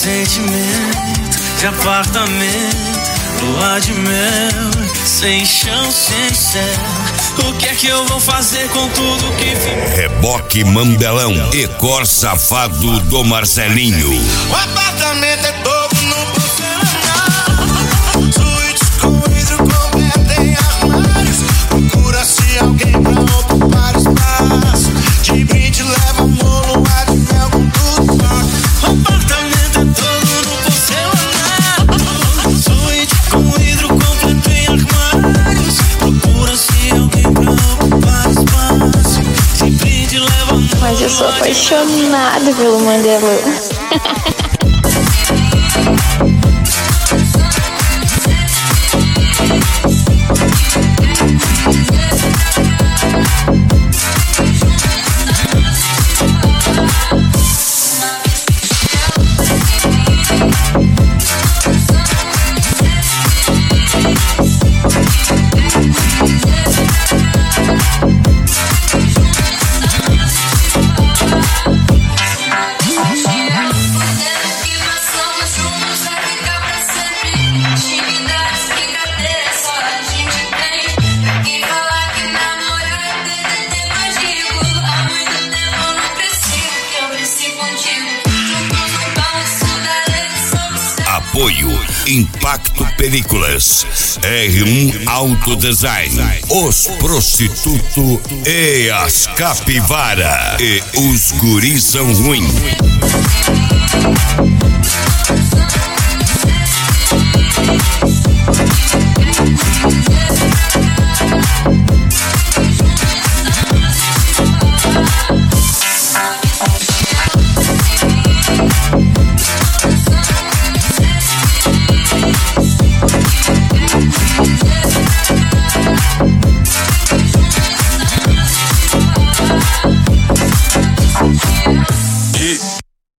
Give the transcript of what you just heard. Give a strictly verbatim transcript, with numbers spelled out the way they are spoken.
sentimento de apartamento, lua de mel, sem chão, sem céu. O que é que eu vou fazer com tudo que vi? Reboque Mandelão e Cor Safado do Marcelinho. O apartamento é todo no porcelanato, suítes com vidro completo em armários. Procura-se alguém pra ocupar espaço, de brinde leva amor, lua de mel com tudo pago. O apartamento é todo no porcelanato, suíte com vidro completo em armários. Procura-se alguém pra ocupar espaço, de brinde leva amor. Mas eu sou apaixonada pelo Mandelão. Apoio Impacto Películas, R um Auto Design, Os Prostituto e as Capivara e os Guris são ruim.